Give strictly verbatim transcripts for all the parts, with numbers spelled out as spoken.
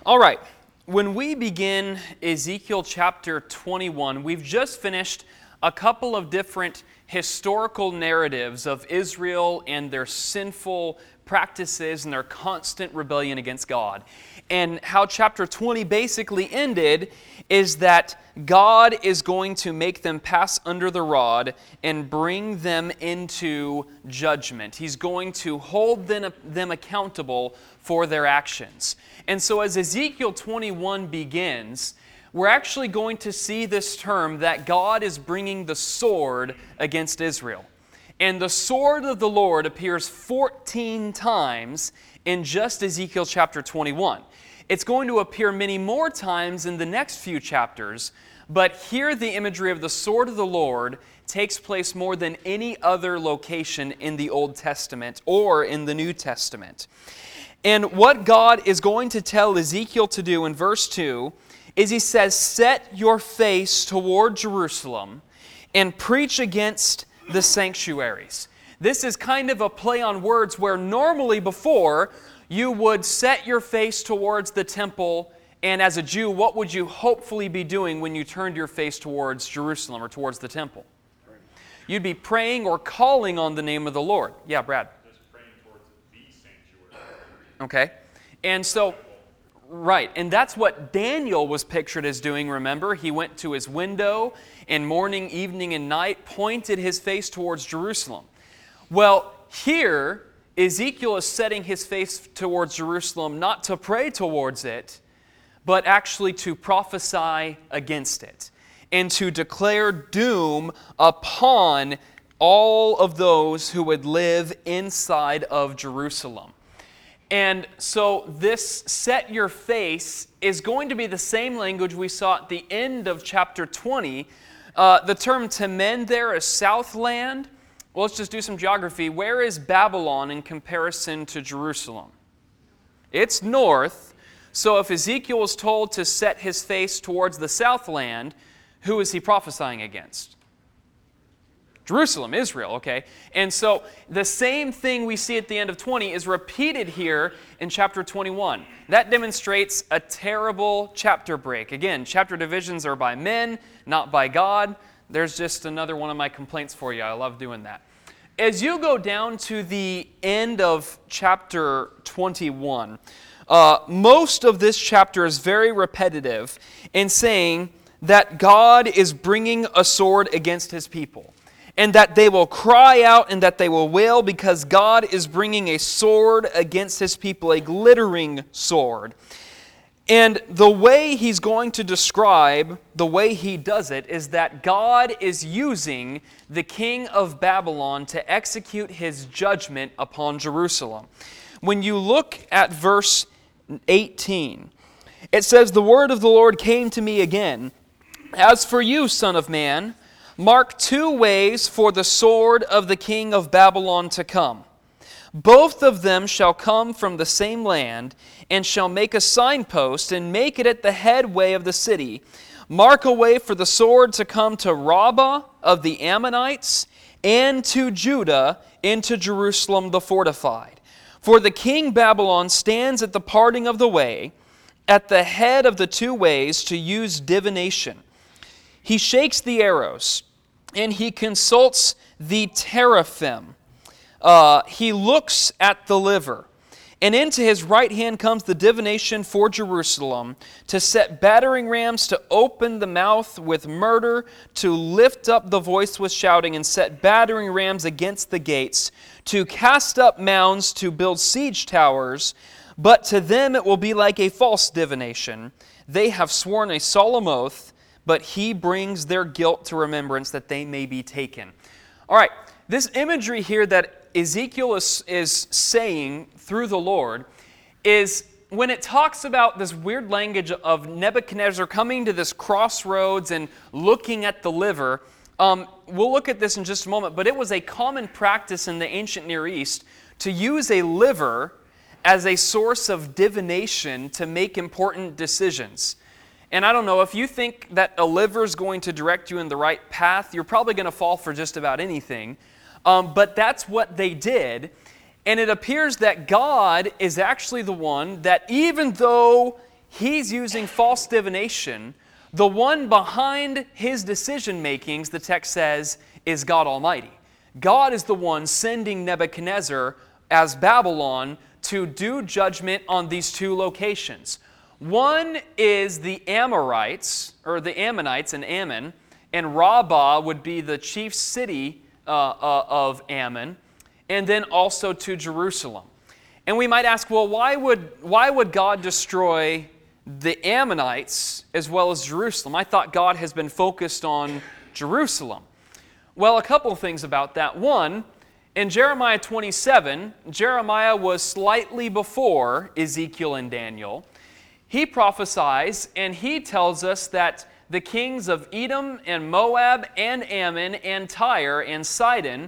All right, when we begin Ezekiel chapter twenty-one, we've just finished a couple of different historical narratives of Israel and their sinful practices and their constant rebellion against God. And how chapter twenty basically ended is that God is going to make them pass under the rod and bring them into judgment. He's going to hold them, them accountable for their actions. And so as Ezekiel twenty-one begins, we're actually going to see this term that God is bringing the sword against Israel. And the sword of the Lord appears fourteen times in just Ezekiel chapter twenty-one. It's going to appear many more times in the next few chapters, but here the imagery of the sword of the Lord takes place more than any other location in the Old Testament or in the New Testament. And what God is going to tell Ezekiel to do in verse two is He says, "Set your face toward Jerusalem and preach against the sanctuaries." This is kind of a play on words where normally before you would set your face towards the temple, and as a Jew, what would you hopefully be doing when you turned your face towards Jerusalem or towards the temple? You'd be praying or calling on the name of the Lord. Yeah, Brad. Just praying towards the sanctuary. Okay. And so, right, and that's what Daniel was pictured as doing, remember? He went to his window and morning, evening, and night pointed his face towards Jerusalem. Well, here, Ezekiel is setting his face towards Jerusalem not to pray towards it, but actually to prophesy against it and to declare doom upon all of those who would live inside of Jerusalem. And so this set your face is going to be the same language we saw at the end of chapter twenty. Uh, the term temen there is southland. Well, let's just do some geography. Where is Babylon in comparison to Jerusalem? It's north. So if Ezekiel was told to set his face towards the southland, who is he prophesying against? Jerusalem, Israel, okay? And so the same thing we see at the end of twenty is repeated here in chapter twenty-one. That demonstrates a terrible chapter break. Again, chapter divisions are by men, not by God. There's just another one of my complaints for you. I love doing that. As you go down to the end of chapter twenty-one, uh, most of this chapter is very repetitive in saying that God is bringing a sword against His people, and that they will cry out and that they will wail because God is bringing a sword against His people, a glittering sword. And the way He's going to describe the way He does it is that God is using the king of Babylon to execute his judgment upon Jerusalem. When you look at verse eighteen, it says, "The word of the Lord came to me again. As for you, son of man, mark two ways for the sword of the king of Babylon to come. Both of them shall come from the same land, and shall make a signpost, and make it at the headway of the city. Mark a way for the sword to come to Rabbah of the Ammonites, and to Judah, into Jerusalem the fortified. For the king Babylon stands at the parting of the way, at the head of the two ways, to use divination. He shakes the arrows, and he consults the teraphim. Uh, he looks at the liver, and into his right hand comes the divination for Jerusalem, to set battering rams, to open the mouth with murder, to lift up the voice with shouting, and set battering rams against the gates, to cast up mounds, to build siege towers. But to them it will be like a false divination. They have sworn a solemn oath, but he brings their guilt to remembrance, that they may be taken." All right, this imagery here that Ezekiel is, is saying through the Lord is when it talks about this weird language of Nebuchadnezzar coming to this crossroads and looking at the liver. Um, we'll look at this in just a moment, but it was a common practice in the ancient Near East to use a liver as a source of divination to make important decisions. And I don't know, if you think that a liver is going to direct you in the right path, you're probably going to fall for just about anything. Um, but that's what they did. And it appears that God is actually the one that, even though he's using false divination. The one behind his decision makings, the text says, is God Almighty. God is the one sending Nebuchadnezzar as Babylon to do judgment on these two locations. One is the Amorites, or the Ammonites in Ammon, and Rabbah would be the chief city uh, uh, of Ammon, and then also to Jerusalem. And we might ask, well, why would, why would God destroy the Ammonites as well as Jerusalem? I thought God has been focused on Jerusalem. Well, a couple of things about that. One, in Jeremiah twenty-seven, Jeremiah was slightly before Ezekiel and Daniel. He prophesies and he tells us that the kings of Edom and Moab and Ammon and Tyre and Sidon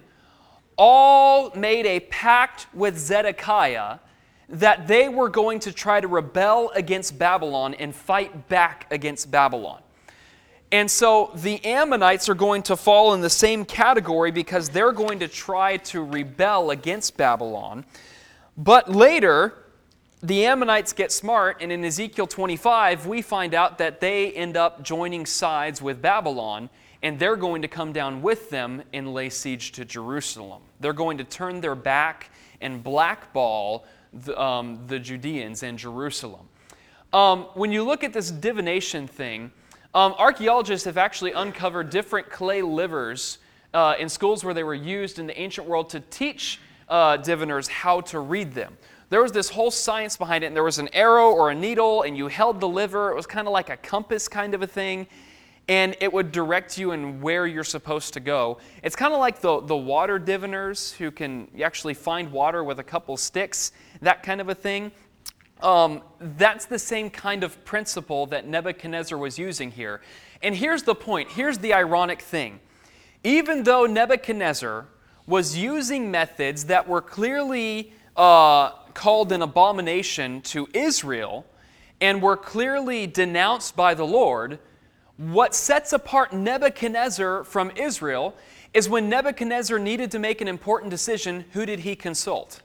all made a pact with Zedekiah that they were going to try to rebel against Babylon and fight back against Babylon. And so the Ammonites are going to fall in the same category because they're going to try to rebel against Babylon. But later, the Ammonites get smart, and in Ezekiel twenty-five, we find out that they end up joining sides with Babylon, and they're going to come down with them and lay siege to Jerusalem. They're going to turn their back and blackball the, um, the Judeans in Jerusalem. Um, when you look at this divination thing, um, archaeologists have actually uncovered different clay livers uh, in schools where they were used in the ancient world to teach uh, diviners how to read them. There was this whole science behind it, and there was an arrow or a needle, and you held the liver. It was kind of like a compass kind of a thing, and it would direct you in where you're supposed to go. It's kind of like the, the water diviners who can actually find water with a couple sticks, that kind of a thing. Um, that's the same kind of principle that Nebuchadnezzar was using here. And here's the point. Here's the ironic thing. Even though Nebuchadnezzar was using methods that were clearly uh, called an abomination to Israel and were clearly denounced by the Lord, what sets apart Nebuchadnezzar from Israel is when Nebuchadnezzar needed to make an important decision, who did he consult?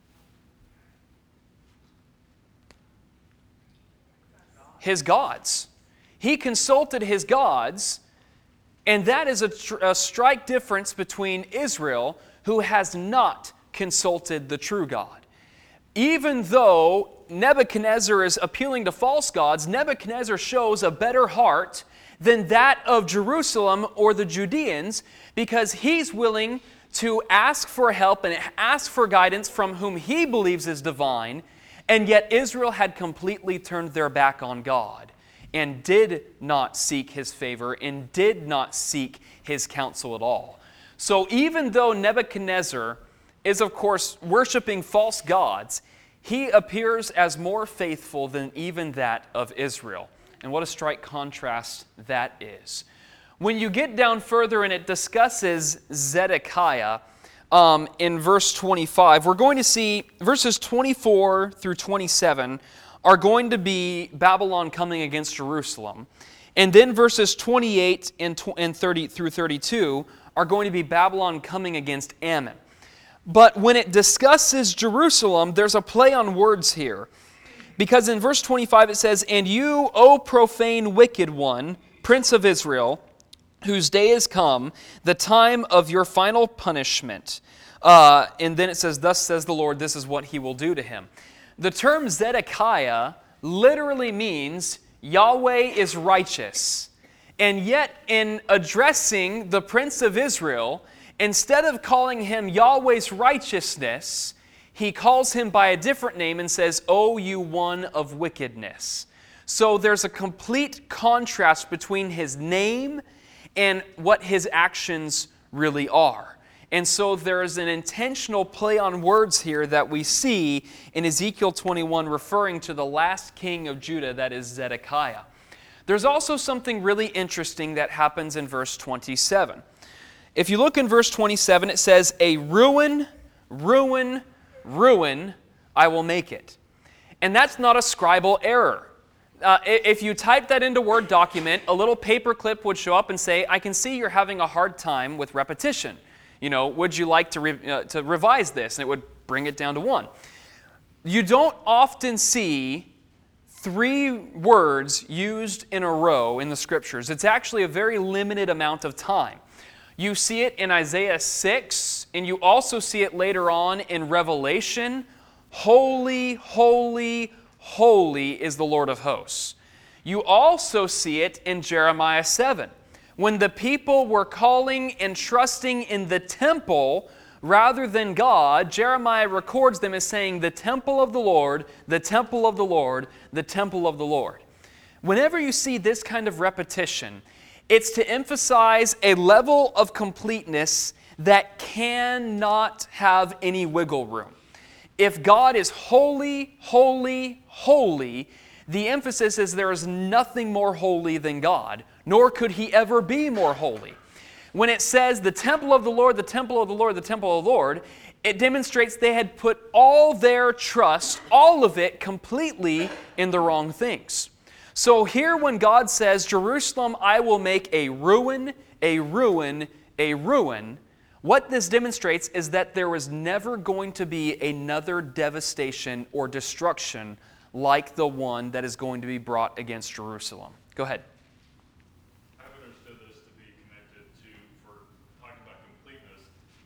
His gods. He consulted his gods, and that is a, tr- a strike difference between Israel, who has not consulted the true God. Even though Nebuchadnezzar is appealing to false gods, Nebuchadnezzar shows a better heart than that of Jerusalem or the Judeans, because he's willing to ask for help and ask for guidance from whom he believes is divine, and yet Israel had completely turned their back on God and did not seek his favor and did not seek his counsel at all. So even though Nebuchadnezzar is, of course, worshiping false gods, he appears as more faithful than even that of Israel. And what a strike contrast that is. When you get down further and it discusses Zedekiah um, in verse twenty-five, we're going to see verses twenty-four through twenty-seven are going to be Babylon coming against Jerusalem. And then verses twenty-eight and thirty through thirty-two are going to be Babylon coming against Ammon. But when it discusses Jerusalem, there's a play on words here. Because in verse twenty-five it says, "And you, O profane wicked one, Prince of Israel, whose day is come, the time of your final punishment." Uh, and then it says, "Thus says the Lord, this is what he will do to him." The term Zedekiah literally means Yahweh is righteous. And yet in addressing the Prince of Israel, instead of calling him Yahweh's righteousness, he calls him by a different name and says, "O you one of wickedness." So there's a complete contrast between his name and what his actions really are. And so there is an intentional play on words here that we see in Ezekiel twenty-one referring to the last king of Judah, that is Zedekiah. There's also something really interesting that happens in verse twenty-seven. If you look in verse twenty-seven, it says, "A ruin, ruin, ruin, I will make it." And that's not a scribal error. Uh, if you type that into Word document, a little paper clip would show up and say, "I can see you're having a hard time with repetition. You know, would you like to, re- uh, to revise this?" And it would bring it down to one. You don't often see three words used in a row in the Scriptures. It's actually a very limited amount of time. You see it in Isaiah six, and you also see it later on in Revelation. Holy, holy, holy is the Lord of hosts. You also see it in Jeremiah seven. When the people were calling and trusting in the temple rather than God, Jeremiah records them as saying, the temple of the Lord, the temple of the Lord, the temple of the Lord. Whenever you see this kind of repetition, it's to emphasize a level of completeness that cannot have any wiggle room. If God is holy, holy, holy, the emphasis is there is nothing more holy than God, nor could He ever be more holy. When it says the temple of the Lord, the temple of the Lord, the temple of the Lord, it demonstrates they had put all their trust, all of it, completely in the wrong things. So here when God says, Jerusalem, I will make a ruin, a ruin, a ruin, what this demonstrates is that there was never going to be another devastation or destruction like the one that is going to be brought against Jerusalem. Go ahead. I've understood this to be connected to, for talking about completeness,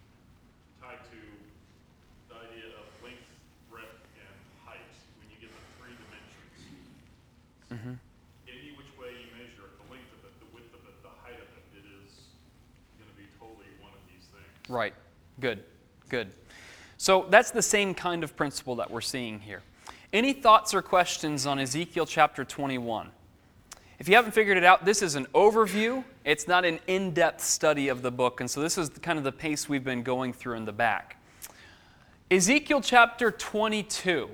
tied to the idea of length, breadth, and height, when you get the three dimensions. Mm-hmm. Any which way you measure it, the length of it, the width of it, the height of it, it is going to be totally one of these things. Right. Good. Good. So that's the same kind of principle that we're seeing here. Any thoughts or questions on Ezekiel chapter twenty-one? If you haven't figured it out, this is an overview. It's not an in-depth study of the book, and so this is kind of the pace we've been going through in the back. Ezekiel chapter twenty-two.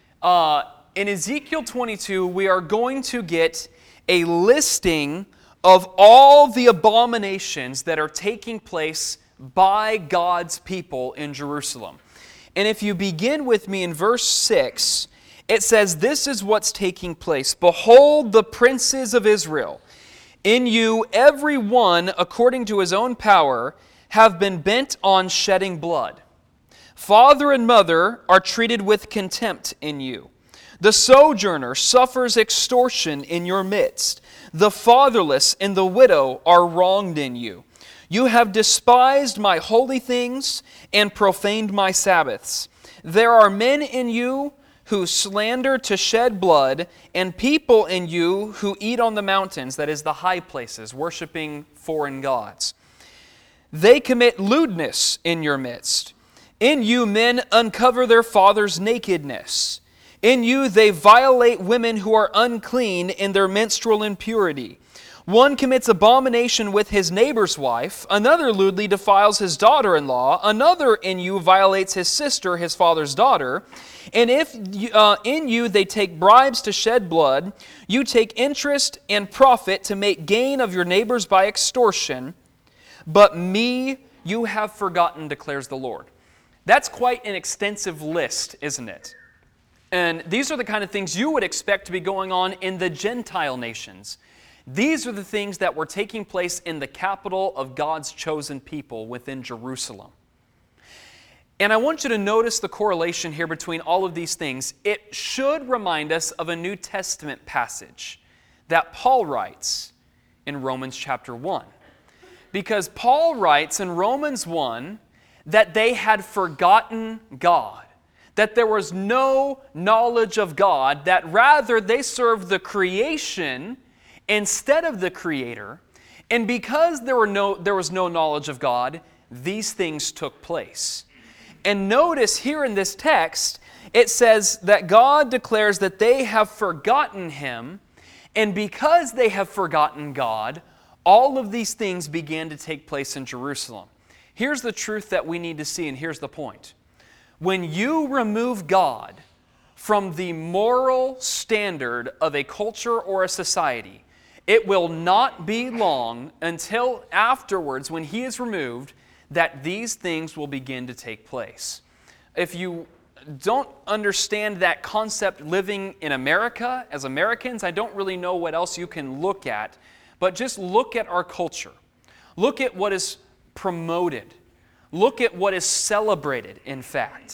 Uh, in Ezekiel twenty-two, we are going to get a listing of all the abominations that are taking place by God's people in Jerusalem. And if you begin with me in verse six, it says, this is what's taking place. Behold, the princes of Israel, in you every one according to his own power, have been bent on shedding blood. Father and mother are treated with contempt in you. The sojourner suffers extortion in your midst. The fatherless and the widow are wronged in you. You have despised my holy things and profaned my Sabbaths. There are men in you who slander to shed blood, and people in you who eat on the mountains, that is the high places, worshiping foreign gods. They commit lewdness in your midst. In you men uncover their fathers' nakedness. In you they violate women who are unclean in their menstrual impurity. One commits abomination with his neighbor's wife, another lewdly defiles his daughter-in-law, another in you violates his sister, his father's daughter. And if uh, in you they take bribes to shed blood, you take interest and profit to make gain of your neighbors by extortion. But me you have forgotten, declares the Lord. That's quite an extensive list, isn't it? And these are the kind of things you would expect to be going on in the Gentile nations. These are the things that were taking place in the capital of God's chosen people within Jerusalem. And I want you to notice the correlation here between all of these things. It should remind us of a New Testament passage that Paul writes in Romans chapter one. Because Paul writes in Romans one that they had forgotten God, that there was no knowledge of God, that rather they served the creation instead of the Creator, and because there were no, there was no knowledge of God, these things took place. And notice here in this text, it says that God declares that they have forgotten Him, and because they have forgotten God, all of these things began to take place in Jerusalem. Here's the truth that we need to see, and here's the point. When you remove God from the moral standard of a culture or a society, it will not be long until afterwards, when He is removed, that these things will begin to take place. If you don't understand that concept living in America, as Americans, I don't really know what else you can look at, but just look at our culture. Look at what is promoted. Look at what is celebrated, in fact.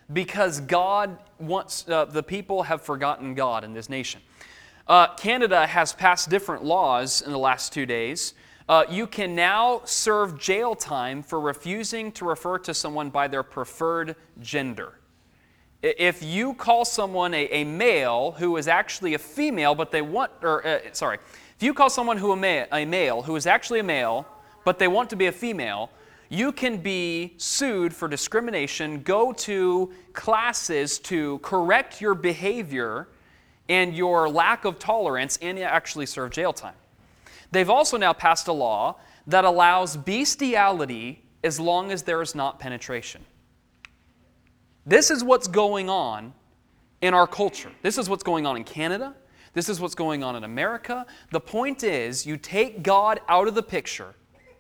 because God wants, uh, the people have forgotten God in this nation. Uh, Canada has passed different laws in the last two days. Uh, you can now serve jail time for refusing to refer to someone by their preferred gender. If you call someone a, a male who is actually a female, but they want, or uh, sorry, if you call someone who a, ma- a male who is actually a male, but they want to be a female, you can be sued for discrimination, go to classes to correct your behavior and your lack of tolerance, and actually serve jail time. They've also now passed a law that allows bestiality as long as there is not penetration. This is what's going on in our culture. This is what's going on in Canada. This is what's going on in America. The point is, you take God out of the picture,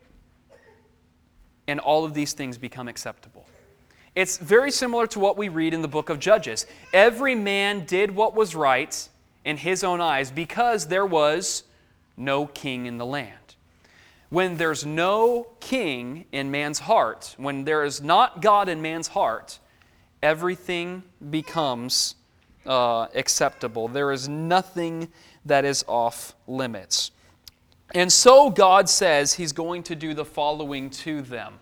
and all of these things become acceptable. It's very similar to what we read in the book of Judges. Every man did what was right in his own eyes because there was no king in the land. When there's no king in man's heart, when there is not God in man's heart, everything becomes uh, acceptable. There is nothing that is off limits. And so God says He's going to do the following to them.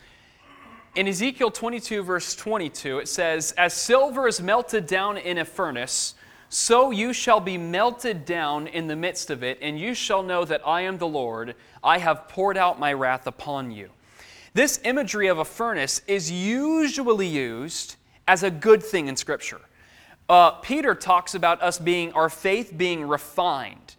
In Ezekiel twenty-two, verse twenty-two, it says, "As silver is melted down in a furnace, so you shall be melted down in the midst of it, and you shall know that I am the Lord. I have poured out my wrath upon you." This imagery of a furnace is usually used as a good thing in Scripture. Uh, Peter talks about us being, our faith being refined.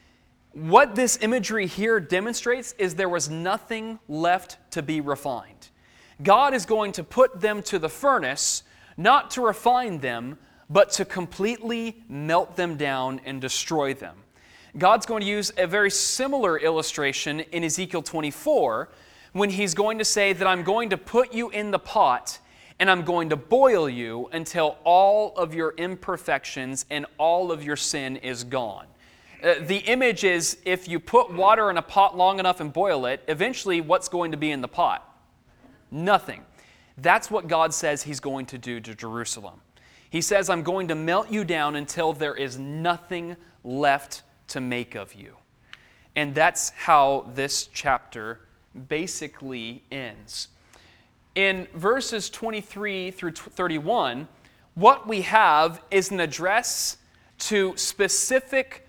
What this imagery here demonstrates is there was nothing left to be refined. God is going to put them to the furnace, not to refine them, but to completely melt them down and destroy them. God's going to use a very similar illustration in Ezekiel twenty-four, when He's going to say that I'm going to put you in the pot and I'm going to boil you until all of your imperfections and all of your sin is gone. Uh, the image is, if you put water in a pot long enough and boil it, eventually what's going to be in the pot? Nothing. That's what God says He's going to do to Jerusalem. He says, I'm going to melt you down until there is nothing left to make of you. And that's how this chapter basically ends. In verses twenty-three through thirty-one, what we have is an address to specific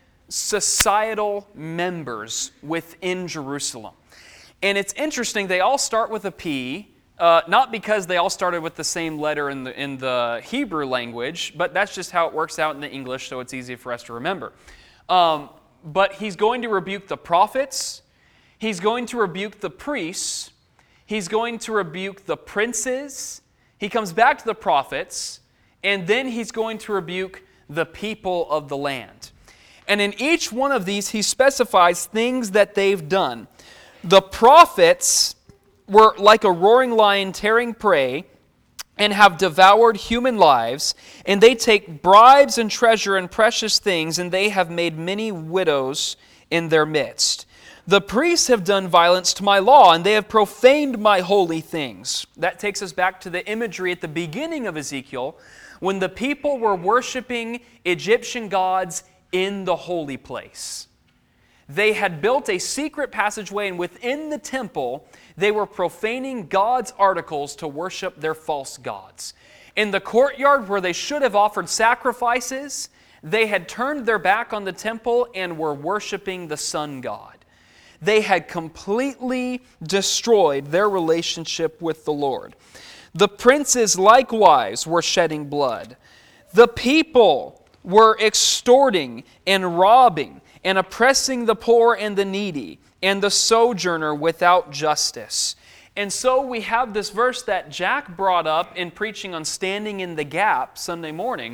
societal members within Jerusalem. And it's interesting, they all start with a P, uh, not because they all started with the same letter in the, in the Hebrew language, but that's just how it works out in the English, so it's easy for us to remember. Um, but he's going to rebuke the prophets, he's going to rebuke the priests, he's going to rebuke the princes, he comes back to the prophets, and then he's going to rebuke the people of the land. And in each one of these, he specifies things that they've done. The prophets were like a roaring lion tearing prey and have devoured human lives, and they take bribes and treasure and precious things, and they have made many widows in their midst. The priests have done violence to my law, and they have profaned my holy things. That takes us back to the imagery at the beginning of Ezekiel, when the people were worshiping Egyptian gods in the holy place. They had built a secret passageway, and within the temple, they were profaning God's articles to worship their false gods. In the courtyard where they should have offered sacrifices, they had turned their back on the temple and were worshiping the sun god. They had completely destroyed their relationship with the Lord. The princes likewise were shedding blood. The people were extorting and robbing and oppressing the poor and the needy and the sojourner without justice. And so we have this verse that Jack brought up in preaching on standing in the gap Sunday morning.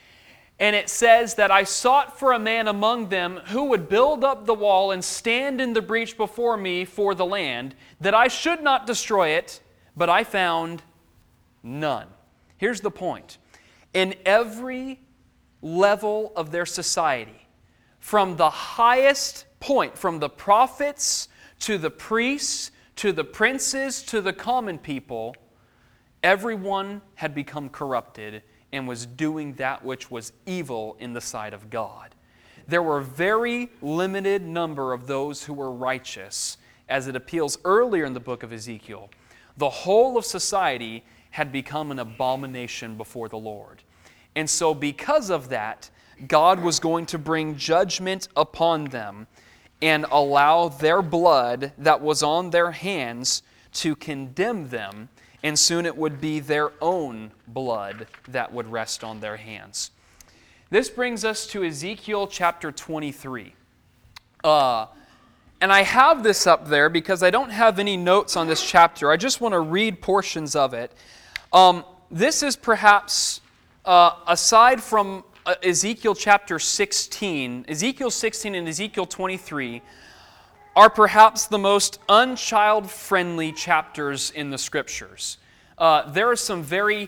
And it says that I sought for a man among them who would build up the wall and stand in the breach before me for the land, that I should not destroy it, but I found none. Here's the point. In every level of their society, from the highest point, from the prophets to the priests to the princes to the common people, Everyone had become corrupted and was doing that which was evil in the sight of God. There were a very limited number of those who were righteous, as it appeals earlier in the book of Ezekiel. The whole of society had become an abomination before the Lord. And so because of that, God was going to bring judgment upon them and allow their blood that was on their hands to condemn them, and soon it would be their own blood that would rest on their hands. This brings us to Ezekiel chapter twenty-three. Uh, and I have this up there because I don't have any notes on this chapter. I just want to read portions of it. Um, this is perhaps, uh, aside from uh, Ezekiel chapter sixteen, Ezekiel sixteen and Ezekiel twenty-three are perhaps the most unchild-friendly chapters in the Scriptures. Uh, there are some very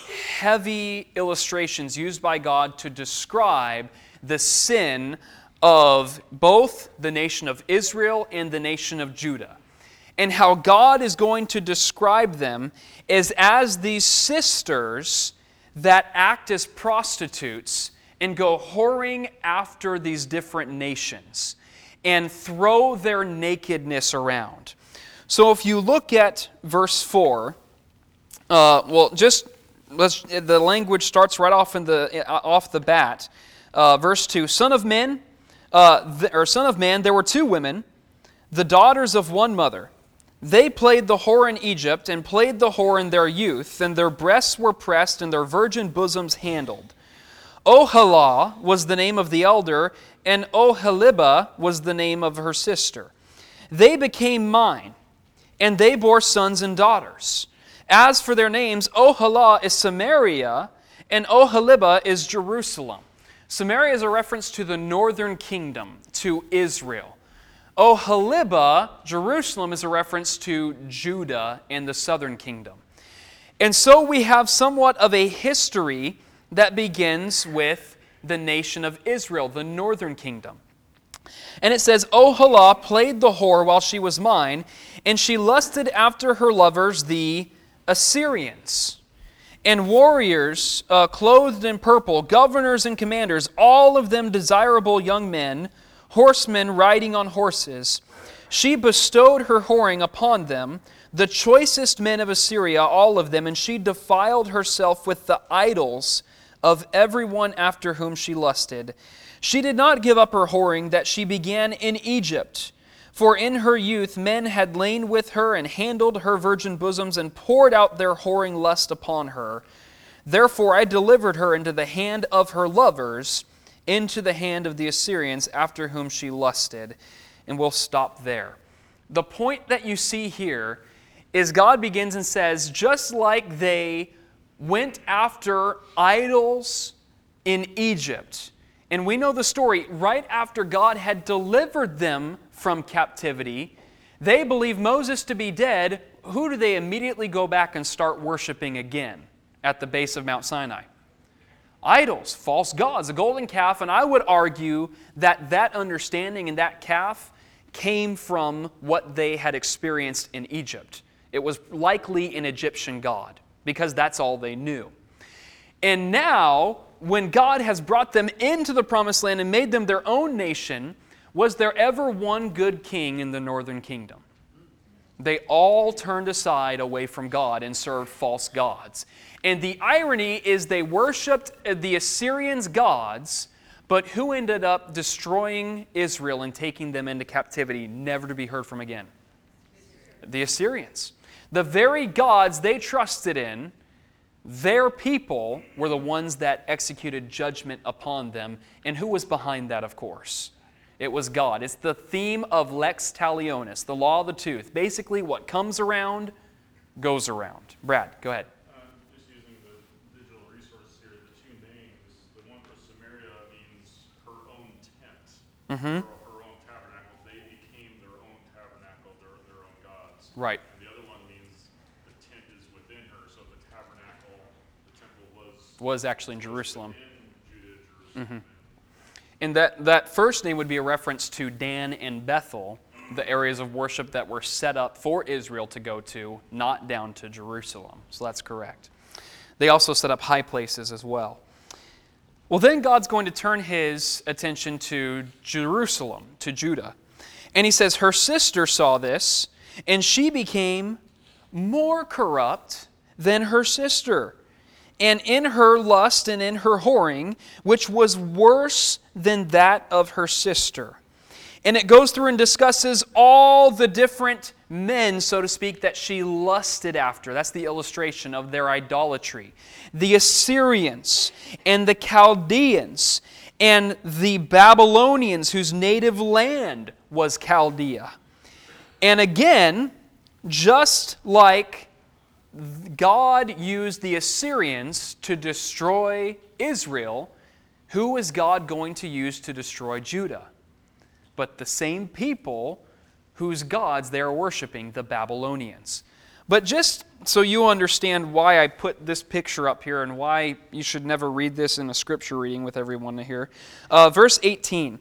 heavy illustrations used by God to describe the sin of both the nation of Israel and the nation of Judah, and how God is going to describe them as, as these sisters that act as prostitutes and go whoring after these different nations and throw their nakedness around. So if you look at verse four, uh, well, just let's, the language starts right off in the off the bat. Uh, verse two: Son of men, uh, th- or son of man, there were two women, the daughters of one mother. They played the whore in Egypt, and played the whore in their youth, and their breasts were pressed, and their virgin bosoms handled. Oholah was the name of the elder, and Oholibah was the name of her sister. They became mine, and they bore sons and daughters. As for their names, Oholah is Samaria, and Oholibah is Jerusalem. Samaria is a reference to the northern kingdom, to Israel. Oholibah, Jerusalem, is a reference to Judah and the southern kingdom. And so we have somewhat of a history that begins with the nation of Israel, the northern kingdom. And it says, Oholah played the whore while she was mine, and she lusted after her lovers, the Assyrians. And warriors uh, clothed in purple, governors and commanders, all of them desirable young men, horsemen riding on horses. She bestowed her whoring upon them, the choicest men of Assyria, all of them, and she defiled herself with the idols of everyone after whom she lusted. She did not give up her whoring that she began in Egypt. For in her youth men had lain with her and handled her virgin bosoms and poured out their whoring lust upon her. Therefore I delivered her into the hand of her lovers, into the hand of the Assyrians after whom she lusted. And we'll stop there. The point that you see here is God begins and says, just like they went after idols in Egypt, and we know the story, right after God had delivered them from captivity, they believe Moses to be dead. Who do they immediately go back and start worshiping again at the base of Mount Sinai? Idols, false gods, a golden calf. And I would argue that that understanding and that calf came from what they had experienced in Egypt. It was likely an Egyptian god, because that's all they knew. And now, when God has brought them into the promised land and made them their own nation, was there ever one good king in the northern kingdom? They all turned aside away from God and served false gods. And the irony is they worshipped the Assyrians' gods, but who ended up destroying Israel and taking them into captivity, never to be heard from again? The Assyrians. The very gods they trusted in, their people were the ones that executed judgment upon them. And who was behind that, of course? It was God. It's the theme of lex talionis, the law of the tooth. Basically, what comes around goes around. Brad, go ahead. Uh, just using the digital resources here, the two names, the one for Samaria means her own tent, Mm-hmm. her, her own tabernacle. They became their own tabernacle, their, their own gods. Right. And the other one means the tent is within her, so the tabernacle, the temple was, Was actually in Jerusalem. in Judah, Jerusalem. And that, that first name would be a reference to Dan and Bethel, the areas of worship that were set up for Israel to go to, not down to Jerusalem. So that's correct. They also set up high places as well. Well, then God's going to turn his attention to Jerusalem, to Judah. And he says, her sister saw this, and she became more corrupt than her sister, and in her lust and in her whoring, which was worse than that of her sister. And it goes through and discusses all the different men, so to speak, that she lusted after. That's the illustration of their idolatry. The Assyrians and the Chaldeans and the Babylonians, whose native land was Chaldea. And again, just like God used the Assyrians to destroy Israel, who is God going to use to destroy Judah? But the same people whose gods they are worshiping, the Babylonians. But just so you understand why I put this picture up here and why you should never read this in a scripture reading with everyone here. Uh, verse eighteen.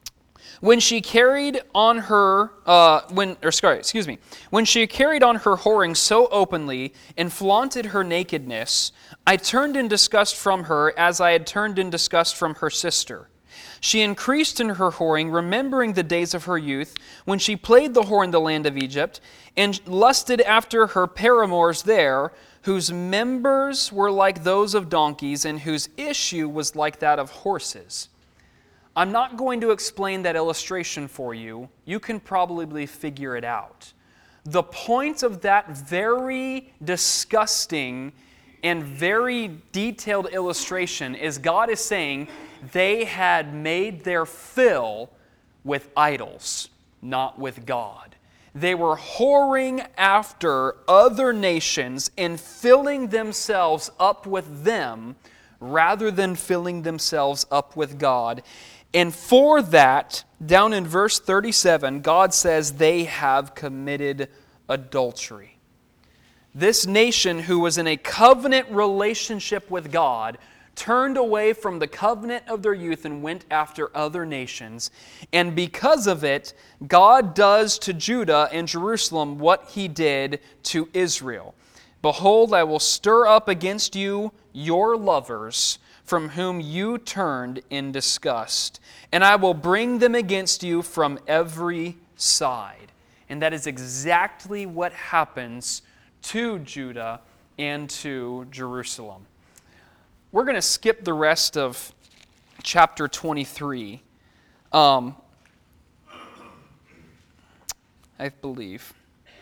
When she carried on her, uh, when, or sorry, excuse me, when she carried on her whoring so openly and flaunted her nakedness, I turned in disgust from her as I had turned in disgust from her sister. She increased in her whoring, remembering the days of her youth, when she played the whore in the land of Egypt, and lusted after her paramours there, whose members were like those of donkeys, and whose issue was like that of horses. I'm not going to explain that illustration for you. You can probably figure it out. The point of that very disgusting and very detailed illustration is God is saying they had made their fill with idols, not with God. They were whoring after other nations and filling themselves up with them rather than filling themselves up with God. And for that, down in verse thirty-seven, God says they have committed adultery. This nation who was in a covenant relationship with God turned away from the covenant of their youth and went after other nations. And because of it, God does to Judah and Jerusalem what He did to Israel. Behold, I will stir up against you your lovers, from whom you turned in disgust, and I will bring them against you from every side. And that is exactly what happens to Judah and to Jerusalem. We're going to skip the rest of chapter twenty-three, um, I believe.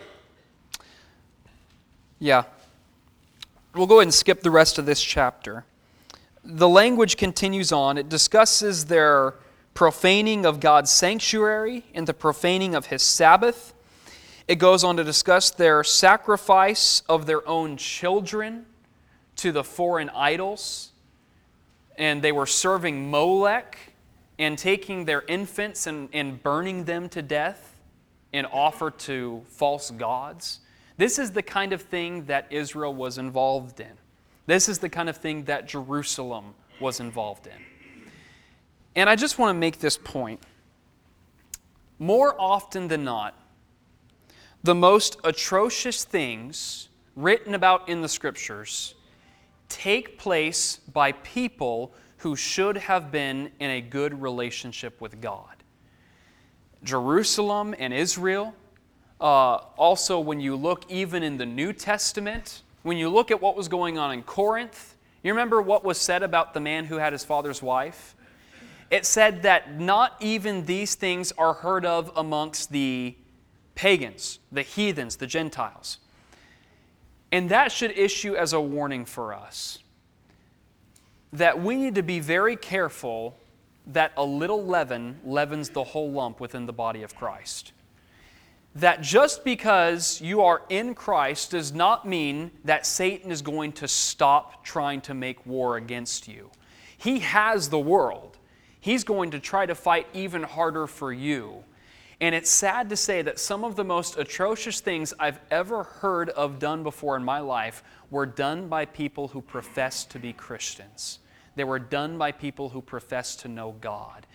Yeah. We'll go ahead and skip the rest of this chapter. The language continues on. It discusses their profaning of God's sanctuary and the profaning of His Sabbath. It goes on to discuss their sacrifice of their own children to the foreign idols. And they were serving Molech and taking their infants and, and burning them to death in offer to false gods. This is the kind of thing that Israel was involved in. This is the kind of thing that Jerusalem was involved in. And I just want to make this point. More often than not, the most atrocious things written about in the Scriptures take place by people who should have been in a good relationship with God. Jerusalem and Israel. Uh, also, when you look even in the New Testament, when you look at what was going on in Corinth, you remember what was said about the man who had his father's wife? It said that not even these things are heard of amongst the pagans, the heathens, the Gentiles. And that should issue as a warning for us that we need to be very careful that a little leaven leavens the whole lump within the body of Christ. That just because you are in Christ does not mean that Satan is going to stop trying to make war against you. He has the world. He's going to try to fight even harder for you. And it's sad to say that some of the most atrocious things I've ever heard of done before in my life were done by people who profess to be Christians. They were done by people who profess to know God.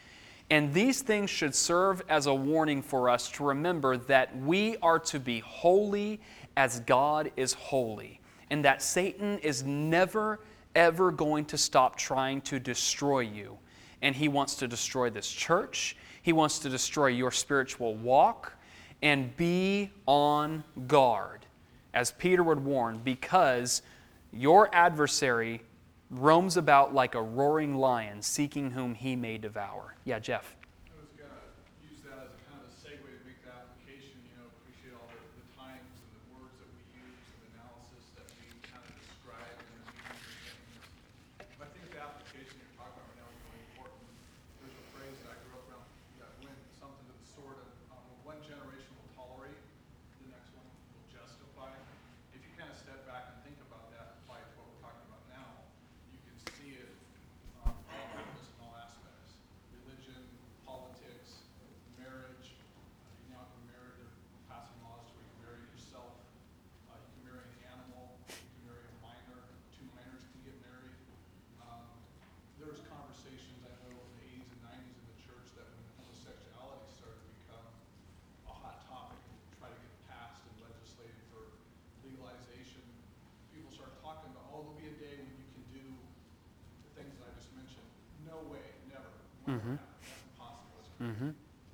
And these things should serve as a warning for us to remember that we are to be holy as God is holy, and that Satan is never, ever going to stop trying to destroy you. And he wants to destroy this church. He wants to destroy your spiritual walk. And be on guard, as Peter would warn, because your adversary roams about like a roaring lion, seeking whom he may devour. Yeah, Jeff. I was going to use that as a kind of a segue to make the application. You know, appreciate all the, the times and the words that we use and the analysis that we kind of describe and the meanings of things. I think the application you're talking about right now is really important. There's a phrase that I grew up around that went something to the sort of um, one generation will tolerate, the next one will justify. If you kind of step back and think about that, apply it to what we're talking about now, you can see it um, all around us in all aspects. Religion, politics, marriage. Uh, you now can marry, they're passing laws to where you can marry yourself. Uh, you can marry an animal. You can marry a minor. Two minors can get married. Um, there was conversations, I know, in the eighties and nineties in the church that when homosexuality started to become a hot topic and try to get passed and legislated for legalization, people started talking about, oh, there'll be a day when you can do the things that I just mentioned. No way, never. Won't Mhm. happen. That's impossible. That's crazy. Mm-hmm.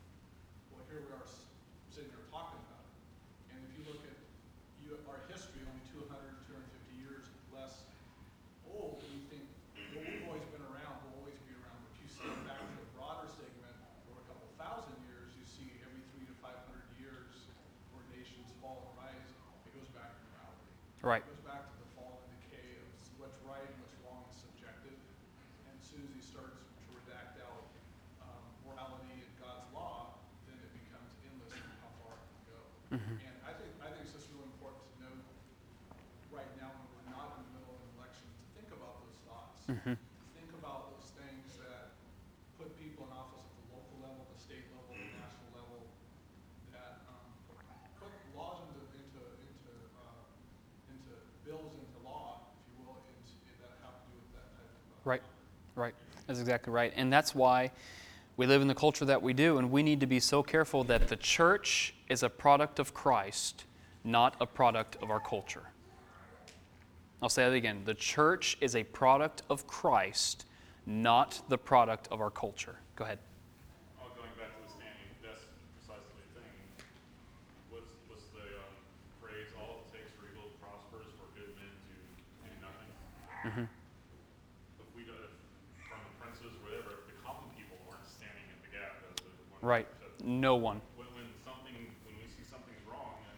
Well, here we are s- sitting there talking about it. And if you look at you, our history, only two hundred, two hundred fifty years less old, and you think, well, we've always been around, we'll always be around. But if you see back to the broader segment, over a couple thousand years, you see every three to five hundred years where nations fall and rise, it goes back to morality. Right. It goes back to the fall and decay of s- what's right and what's wrong is subjective. And as soon as he starts to redact out um, morality and God's law, then it becomes endless in how far it can go. Mhm. And I think I think it's just really important to note right now when we're not in the middle of an election to think about those thoughts. Mhm. Think about those things that put people in office at the local level, the state level, the national level, that um, put laws into into into uh, into bills into law, if you will, into, that have to do with that type of uh, Right. Right. That's exactly right. And that's why we live in the culture that we do, and we need to be so careful that the church is a product of Christ, not a product of our culture. I'll say that again. The church is a product of Christ, not the product of our culture. Go ahead. Oh, going back to the standing desk precisely thing, what's, what's the um, phrase, all it takes for evil to prosper is for good men to do nothing? Mm-hmm. If we do, if from the princes, whatever, if the common people aren't standing in the gap as the one Right. said, No one. when, when something, when we see something's wrong, and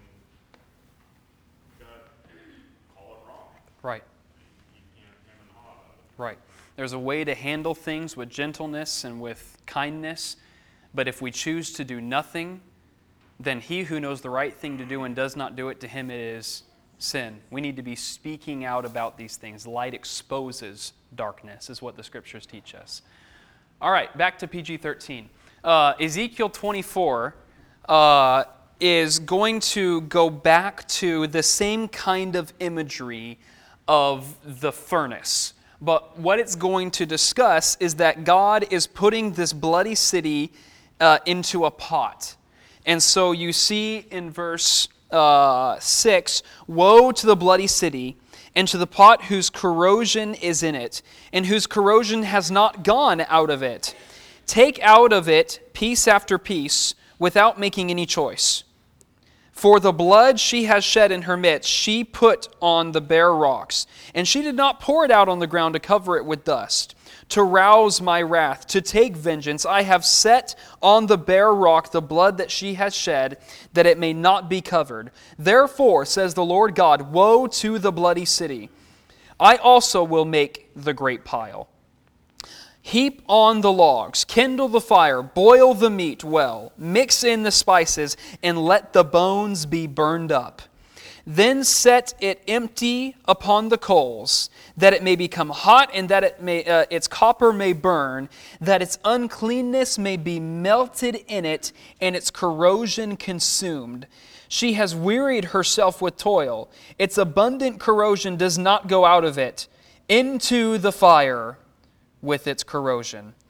we gotta call it wrong. Right. You can't hem and haw about it. Right. There's a way to handle things with gentleness and with kindness, but if we choose to do nothing, then he who knows the right thing to do and does not do it, to him it is sin. We need to be speaking out about these things. Light exposes darkness, is what the scriptures teach us. All right, back to P G thirteen. Uh, Ezekiel twenty-four uh, is going to go back to the same kind of imagery of the furnace. But what it's going to discuss is that God is putting this bloody city uh, into a pot. And so you see in verse uh, six, woe to the bloody city, and to the pot whose corrosion is in it, and whose corrosion has not gone out of it. Take out of it piece after piece, without making any choice. For the blood she has shed in her midst, she put on the bare rocks, and she did not pour it out on the ground to cover it with dust. To rouse my wrath, to take vengeance, I have set on the bare rock the blood that she has shed, that it may not be covered. Therefore, says the Lord God, woe to the bloody city. I also will make the great pile. Heap on the logs, kindle the fire, boil the meat well, mix in the spices, and let the bones be burned up. Then set it empty upon the coals, that it may become hot, and that it may, uh, its copper may burn, that its uncleanness may be melted in it, and its corrosion consumed. She has wearied herself with toil. Its abundant corrosion does not go out of it. Into the fire with its corrosion.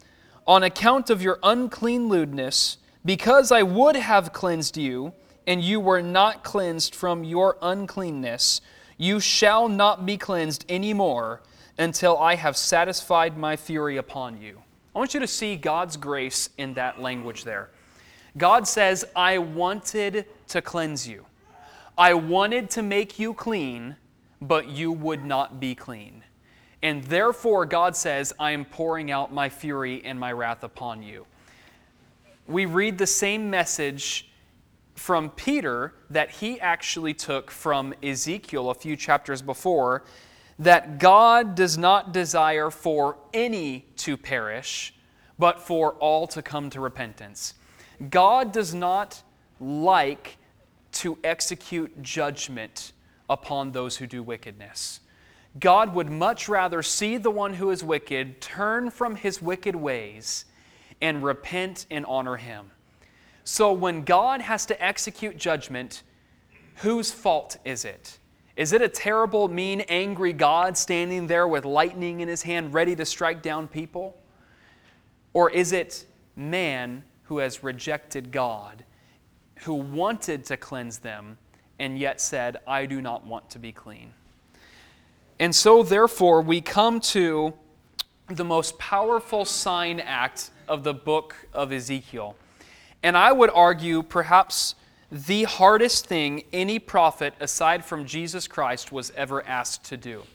on account of your unclean lewdness, because I would have cleansed you, and you were not cleansed from your uncleanness, you shall not be cleansed any more until I have satisfied my fury upon you. I want you to see God's grace in that language there. God says, I wanted to cleanse you. I wanted to make you clean, but you would not be clean. And therefore, God says, I am pouring out my fury and my wrath upon you. We read the same message from Peter that he actually took from Ezekiel a few chapters before, that God does not desire for any to perish, but for all to come to repentance. God does not like to execute judgment upon those who do wickedness. God would much rather see the one who is wicked turn from his wicked ways and repent and honor him. So when God has to execute judgment, whose fault is it? Is it a terrible, mean, angry God standing there with lightning in his hand ready to strike down people? Or is it man who has rejected God, who wanted to cleanse them, and yet said, I do not want to be clean? And so therefore we come to the most powerful sign act of the book of Ezekiel. And I would argue perhaps the hardest thing any prophet aside from Jesus Christ was ever asked to do.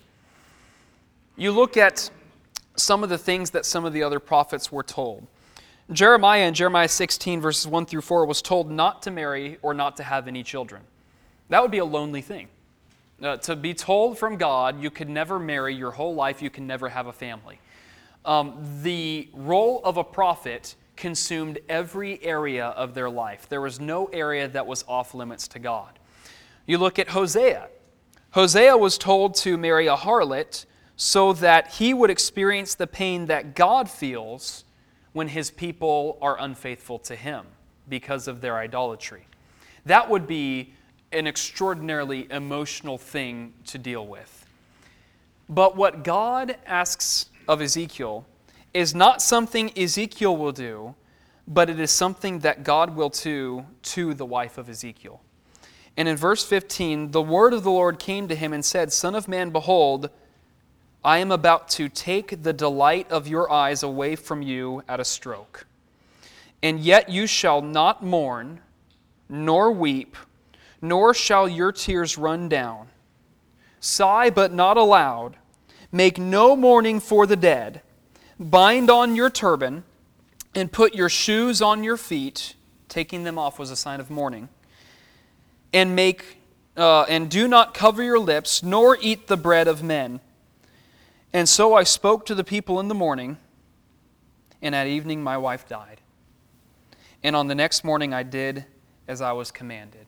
You look at some of the things that some of the other prophets were told. Jeremiah in Jeremiah sixteen verses one through four was told not to marry or not to have any children. That would be a lonely thing. Uh, to be told from God you could never marry your whole life, you can never have a family. Um, the role of a prophet consumed every area of their life. There was no area that was off limits to God. You look at Hosea. Hosea was told to marry a harlot so that he would experience the pain that God feels when his people are unfaithful to him because of their idolatry. That would be an extraordinarily emotional thing to deal with. But what God asks of Ezekiel is not something Ezekiel will do, but it is something that God will do to the wife of Ezekiel. And in verse fifteen, the word of the Lord came to him and said, Son of man, behold, I am about to take the delight of your eyes away from you at a stroke. And yet you shall not mourn, nor weep, nor shall your tears run down. Sigh, but not aloud. Make no mourning for the dead. Bind on your turban, and put your shoes on your feet. Taking them off was a sign of mourning. And make uh, and do not cover your lips, nor eat the bread of men. And so I spoke to the people in the morning, and at evening my wife died. And on the next morning I did as I was commanded.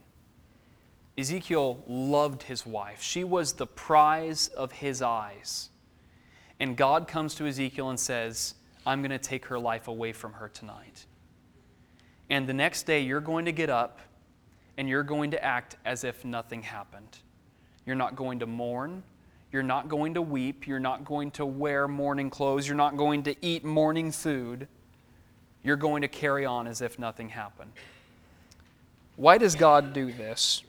Ezekiel loved his wife. She was the prize of his eyes. And God comes to Ezekiel and says, I'm going to take her life away from her tonight. And the next day you're going to get up and you're going to act as if nothing happened. You're not going to mourn. You're not going to weep. You're not going to wear mourning clothes. You're not going to eat mourning food. You're going to carry on as if nothing happened. Why does God do this?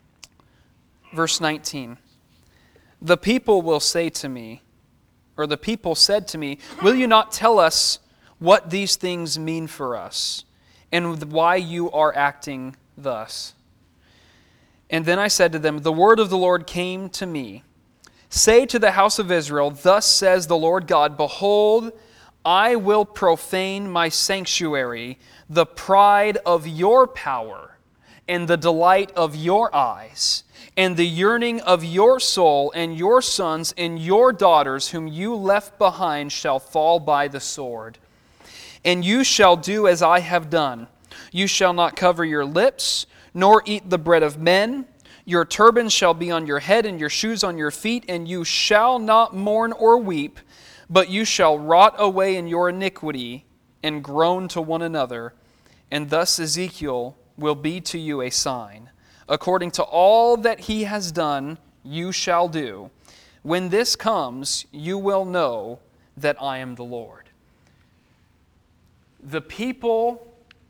Verse nineteen. The people will say to me, or the people said to me, will you not tell us what these things mean for us, and why you are acting thus? And then I said to them, the word of the Lord came to me. Say to the house of Israel, thus says the Lord God, behold, I will profane my sanctuary, the pride of your power, and the delight of your eyes, and the yearning of your soul, and your sons and your daughters whom you left behind shall fall by the sword. And you shall do as I have done. You shall not cover your lips, nor eat the bread of men. Your turban shall be on your head, and your shoes on your feet, and you shall not mourn or weep, but you shall rot away in your iniquity, and groan to one another. And thus Ezekiel will be to you a sign. According to all that he has done, you shall do. When this comes, you will know that I am the Lord. The people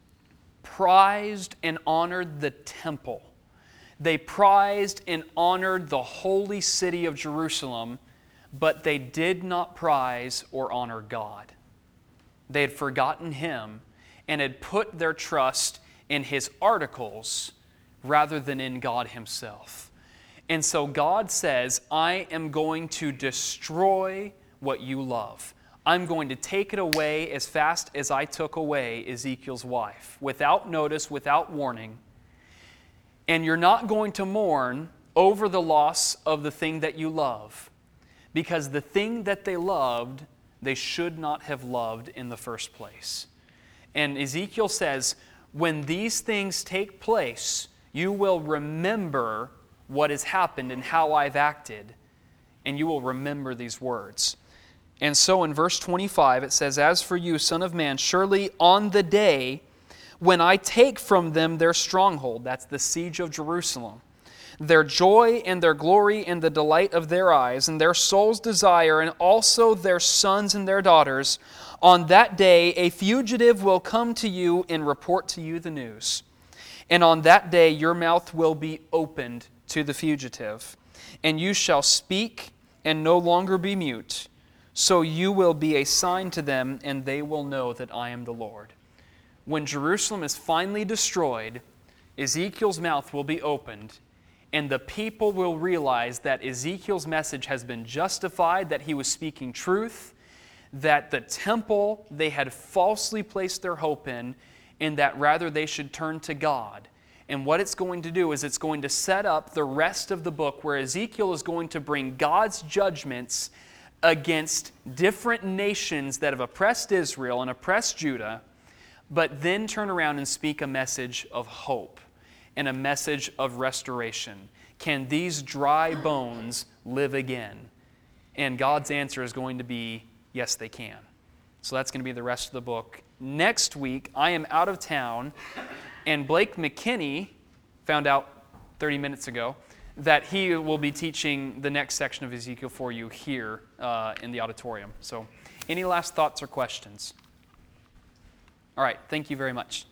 prized and honored the temple. They prized and honored the holy city of Jerusalem, but they did not prize or honor God. They had forgotten Him and had put their trust in His articles rather than in God Himself. And so God says, I am going to destroy what you love. I'm going to take it away as fast as I took away Ezekiel's wife, without notice, without warning. And you're not going to mourn over the loss of the thing that you love, because the thing that they loved, they should not have loved in the first place. And Ezekiel says, when these things take place, you will remember what has happened and how I've acted, and you will remember these words. And so in verse twenty-five it says, as for you, Son of Man, surely on the day when I take from them their stronghold, that's the siege of Jerusalem, their joy and their glory and the delight of their eyes, and their soul's desire, and also their sons and their daughters, on that day a fugitive will come to you and report to you the news. And on that day your mouth will be opened to the fugitive, and you shall speak and no longer be mute. So you will be a sign to them, and they will know that I am the Lord. When Jerusalem is finally destroyed, Ezekiel's mouth will be opened, and the people will realize that Ezekiel's message has been justified, that he was speaking truth, that the temple they had falsely placed their hope in, and that rather they should turn to God. And what it's going to do is it's going to set up the rest of the book where Ezekiel is going to bring God's judgments against different nations that have oppressed Israel and oppressed Judah, but then turn around and speak a message of hope and a message of restoration. Can these dry bones live again? And God's answer is going to be, yes, they can. So that's going to be the rest of the book. Next week, I am out of town, and Blake McKinney found out thirty minutes ago that he will be teaching the next section of Ezekiel for you here uh, in the auditorium. So any last thoughts or questions? All right, thank you very much.